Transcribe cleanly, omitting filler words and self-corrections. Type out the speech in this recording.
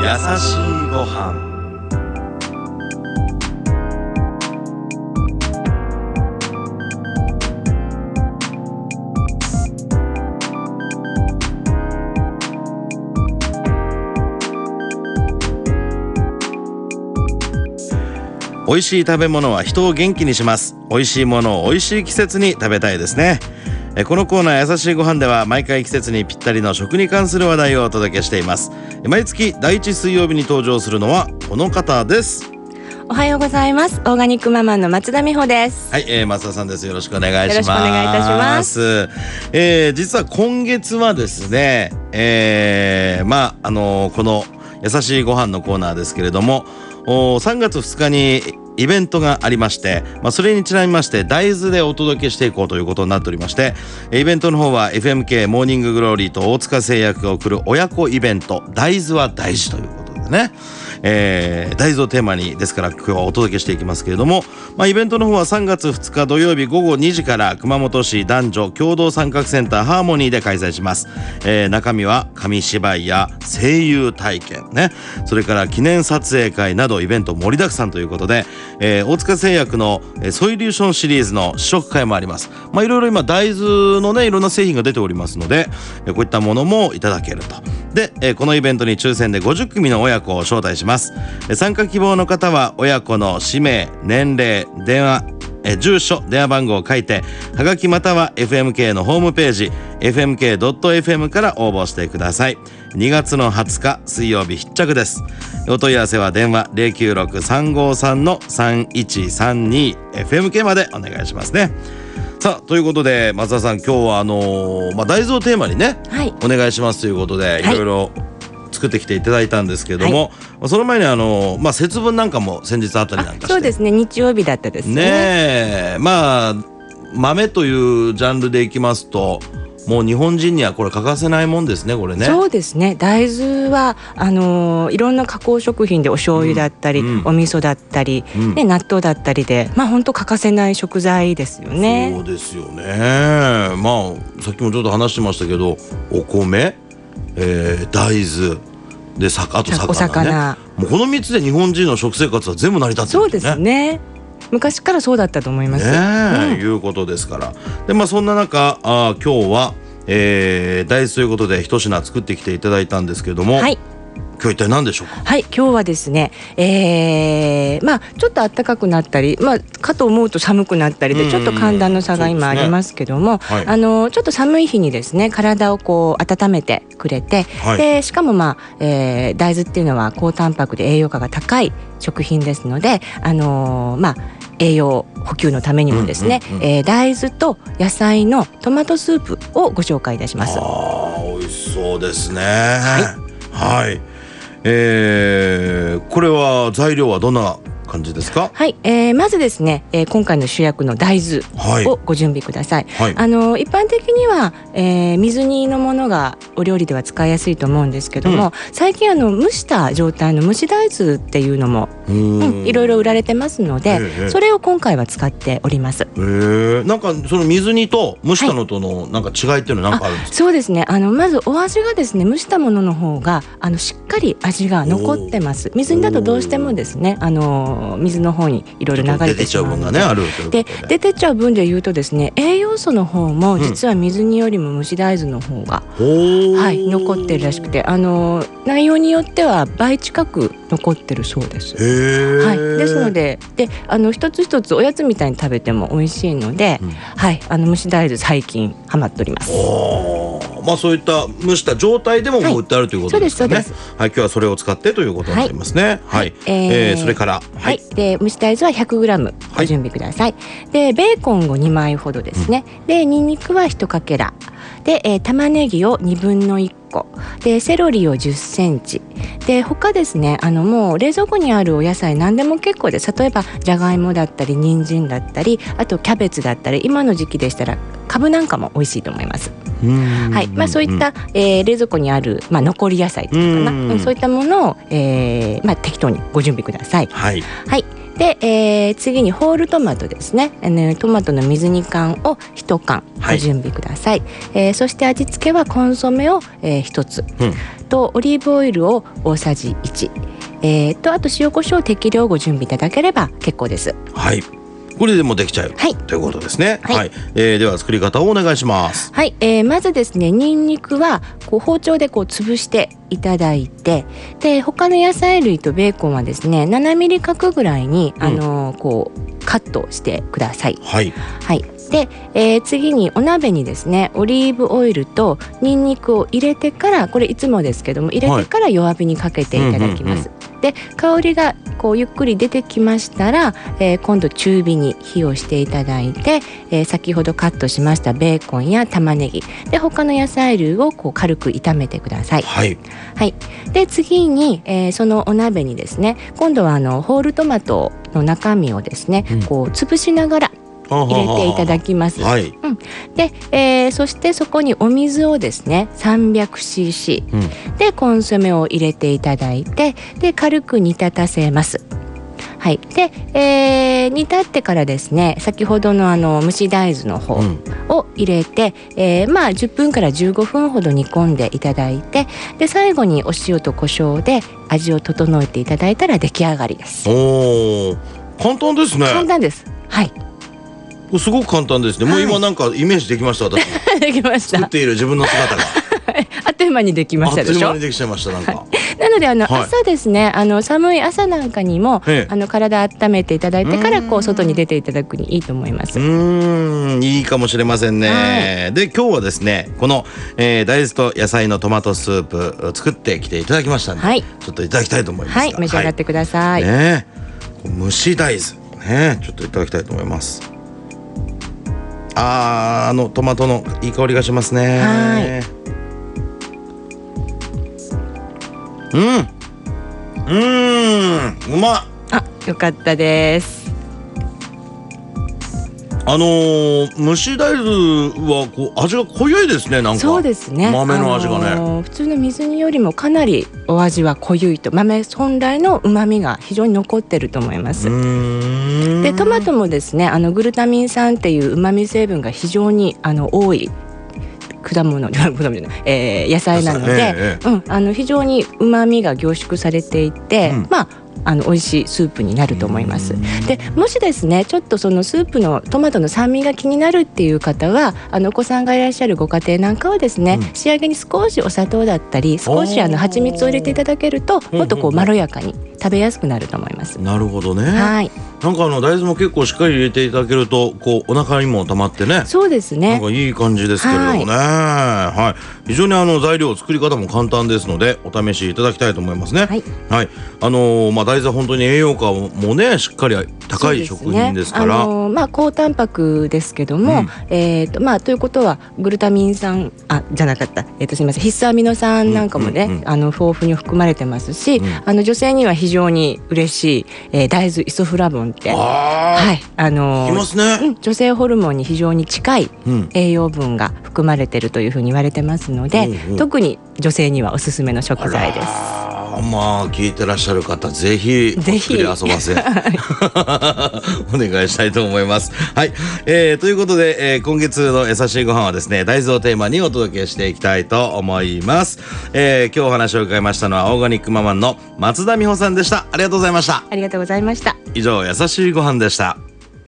優しいご飯。美味しい食べ物は人を元気にします。美味しいものを美味しい季節に食べたいですね。このコーナー優しいご飯では毎回季節にぴったりの食に関する話題をお届けしています。毎月第1水曜日に登場するのはこの方です。 おはようございます。オーガニックママの松田美穂です。 はい、松田さんです。よろしくお願いします。 よろしくお願いいたします。 実は今月はですね、この優しいご飯のコーナーですけれども、3月2日にイベントがありまして、それにちなみまして大豆でお届けしていこうということになっておりまして、イベントの方は FMK モーニンググローリーと大塚製薬が送る親子イベント、大豆は大事ということでね、大豆をテーマにですから今日はお届けしていきますけれども、イベントの方は3月2日土曜日午後2時から熊本市男女共同参画センターハーモニーで開催します。中身は紙芝居や声優体験ね、それから記念撮影会などイベント盛りだくさんということで、大塚製薬のソイリューションシリーズの試食会もあります。いろいろ今大豆のねいろんな製品が出ておりますので、こういったものもいただけると。で、このイベントに抽選で50組の親子を招待します。参加希望の方は親子の氏名、年齢、電話、住所、電話番号を書いてはがきまたは FMK のホームページ fmk.fm から応募してください。2月の20日水曜日必着です。お問い合わせは電話 096-353-3132 FMK までお願いしますね。さあということで松田さん、今日は大豆をテーマにね、お願いしますということで、いろいろ作ってきていただいたんですけども、その前に節分なんかも先日あったりなんかして。 そうですね、日曜日だったですね。 豆というジャンルでいきますともう日本人にはこれ欠かせないもんですね、これね。 そうですね、大豆はいろんな加工食品でお醤油だったり、お味噌だったり、納豆だったりで本当欠かせない食材ですよね。 そうですよね。さっきもちょっと話してましたけど、お米、大豆であとお魚ね、もうこの3つで日本人の食生活は全部成り立ってるんですね。 そうですね、昔からそうだったと思います。 いうことですから。で、そんな中今日は、大豆ということで一品作ってきていただいたんですけれども、今日一体何でしょうか。 今日はですね、ちょっと暖かくなったり、かと思うと寒くなったりでちょっと寒暖の差が今ありますけども、ちょっと寒い日にですね体をこう温めてくれて、でしかも大豆っていうのは高タンパクで栄養価が高い食品ですので、栄養補給のためにもですね、大豆と野菜のトマトスープをご紹介いたします。 美味しそうですね。これは材料はどんな感じですか。 まずですね、今回の主役の大豆をご準備ください。一般的には、水煮のものがお料理では使いやすいと思うんですけども、最近蒸した状態の蒸し大豆っていうのもいろいろ売られてますので、それを今回は使っております。 なんかその水煮と蒸したのとのなんか違いっていうのは何かあるんですか。 そうですね、まずお味がですね、蒸したものの方がしっかり味が残ってます。水煮だとどうしてもですね水の方にいろいろ流れてしまうので、出てっちゃう分で言うとですね、栄養素の方も実は水煮よりも蒸し大豆の方が、残ってるらしくて、内容によっては倍近く残ってるそうです。ですので、一つ一つおやつみたいに食べても美味しいので、蒸し大豆最近ハマっております。 そういった蒸した状態でももう売ってあるということですね。今日はそれを使ってということになりますね。それからで蒸し大豆は 100g ご準備ください。でベーコンを2枚ほどですね、でニンニクは1かけらで、玉ねぎを1/2個で、セロリを10センチで、他ですねもう冷蔵庫にあるお野菜何でも結構です。例えばじゃがいもだったり人参だったり、あとキャベツだったり、今の時期でしたらカブなんかも美味しいと思います。そういった、冷蔵庫にある、残り野菜というかな、そういったものを、適当にご準備ください。で、次にホールトマトですね、トマトの水煮缶を1缶ご準備ください。そして味付けはコンソメを1つ、 とオリーブオイルを大さじ1、あと塩コショウ適量ご準備いただければ結構です。 はい、これでもできちゃう、 はい、 ということですね。 はい、 はい、では作り方をお願いします。 はい、まずですね、ニンニクはこう包丁でこう潰していただいて、で他の野菜類とベーコンはですね7ミリ角ぐらいに、こうカットしてください。 はい、 はい、で、次にお鍋にですねオリーブオイルとニンニクを入れてから、これいつもですけども入れてから弱火にかけていただきます。で香りがこうゆっくり出てきましたら、今度中火に火をしていただいて、先ほどカットしましたベーコンや玉ねぎで他の野菜類をこう軽く炒めてください。 はい、 はい、で次に、そのお鍋にですね今度はホールトマトの中身をですね、こう潰しながら入れていただきます。 はい、 で、そしてそこにお水をですね 300cc、でコンソメを入れていただいて、で軽く煮立たせます。はい、で、煮立ってからですね先ほどの蒸し大豆の方を入れて、10分から15分ほど煮込んでいただいて、で最後にお塩と胡椒で味を整えていただいたら出来上がりです。 おー、簡単ですね。 簡単です。はい、 すごく簡単ですね。もう今なんかイメージできました。私できました。 作っている自分の姿があっという間にできましたでしょ。 あっという間にできちゃいました。なんかなので朝ですね寒い朝なんかにも体温めていただいてからこう外に出ていただくにいいと思います。 いいかもしれませんね。はい、で今日はですねこの、大豆と野菜のトマトスープ作ってきていただきましたので、はい、ちょっといただきたいと思います。 はい、召し上がってください。 ね、蒸し大豆ね、ちょっといただきたいと思います。トマトのいい香りがしますね。はい、うまっ。 よかったです。 蒸し大豆はこう味が濃いですね。なんかそうですね、 豆の味がね、 普通の水煮よりもかなりお味は濃いと、豆本来の旨味が非常に残ってると思います。でトマトもですねグルタミン酸っていう旨味成分が非常に多い野菜なので、非常に旨味が凝縮されていて、美味しいスープになると思います。でもしですねちょっとそのスープのトマトの酸味が気になるっていう方はお子さんがいらっしゃるご家庭なんかはですね、仕上げに少しお砂糖だったり少し蜂蜜を入れていただけるともっとこうまろやかに食べやすくなると思います。 なるほどね。 はい、 なんか大豆も結構しっかり入れていただけるとこうお腹にも溜まってね。 そうですね。 なんかいい感じですけれどもね。はい、非常に材料作り方も簡単ですのでお試しいただきたいと思いますね。はい、はい、大豆は本当に栄養価もねしっかり高い食品ですから、 高タンパクですけども、ということはグルタミン酸じゃなかった、すみません、必須アミノ酸なんかもね、豊富に含まれてますし、女性には非常に嬉しい、大豆イソフラボンって、はい、 いますね。 女性ホルモンに非常に近い栄養分が含まれているというふうに言われてますので、特に女性にはおすすめの食材です。 聞いてらっしゃる方ぜひ作り遊ばせお願いしたいと思います。はい、ということで、今月の優しいご飯はですね大豆をテーマにお届けしていきたいと思います。今日お話を伺いましたのはオーガニックママンの松田美穂さんでした。ありがとうございました。 ありがとうございました。 以上優しいご飯でした。